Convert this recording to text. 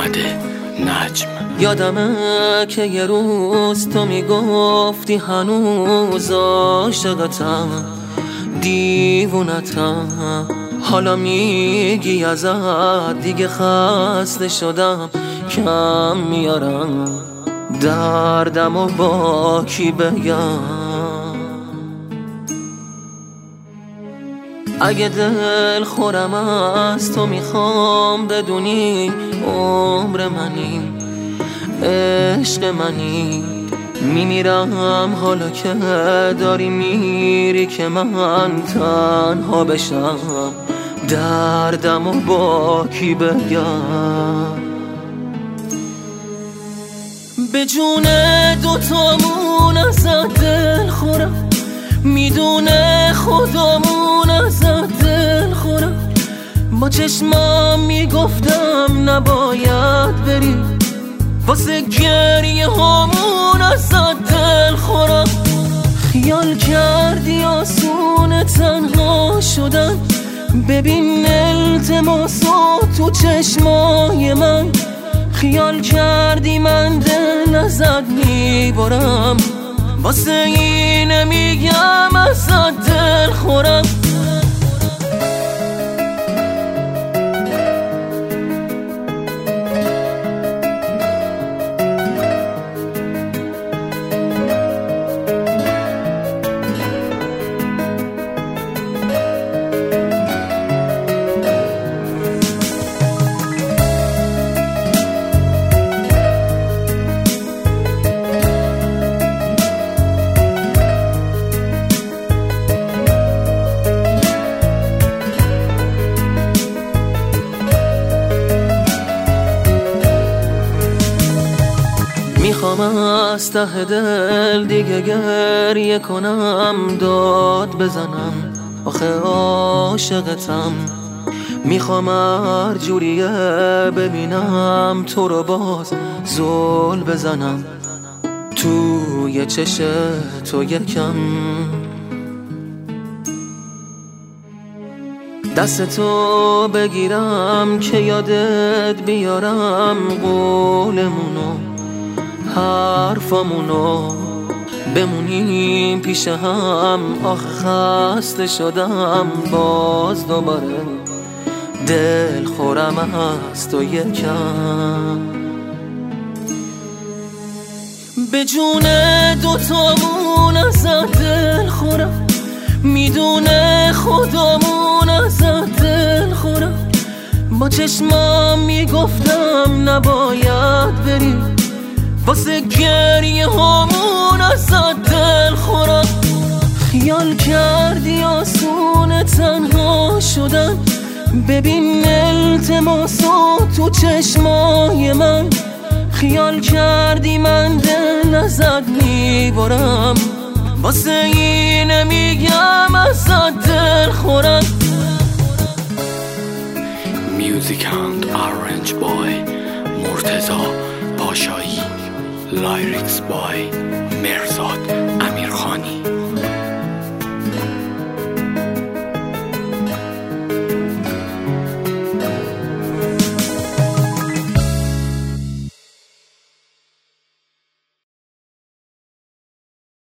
محمد نجم. یادمه که یه روز تو میگفتی هنوز عاشقتم، دیوونتم. حالا میگی ازت دیگه خسته شدم، کم میارم دردم و با کی بگم. اگه دل خورم از تو میخوام بدونی عمر منی، عشق منی. میمیرم حالا که داری میری که من تنها بشم، دردم و با کی بگم. به جون دوتامون ازت دل خورم، میدونه خدامون ازت دل خورم. با چشمام میگفتم نباید بری، واسه گریه هامون ازت دل خورم. خیال کردی آسونه تنها شدن، ببین التماسو تو چشمای من. خیال کردی من دل ازت میبرم، واسه اینه میگم ازت دل خورم. میخوام از ته دل دیگه گریه کنم، داد بزنم، آخه عاشقتم. میخوام هر جوریه ببینم تو رو باز زل بزنم، توی چشم تو یکم. دست تو بگیرم که یادت بیارم قولمونو، حرفامونو. بمونیم پیش هم، آخه خسته شدم باز دوباره، دل خورم از تو یکم. به جون دوتامون ازت دل خورم، میدونه خدامون ازت دل خورم. با چشمام میگفتم نباید بری، واسه گریه هامون ازت دل خورم. خیال کردی آسونه تنها شدن، ببین التماسو تو چشمای من. خیال کردی من دل ازت میبرم، واسه اینه میگم ازت دل خورم. Music and Orange Boy مرتضی پاشایی. Lyrics by مرزاد امیرخانی.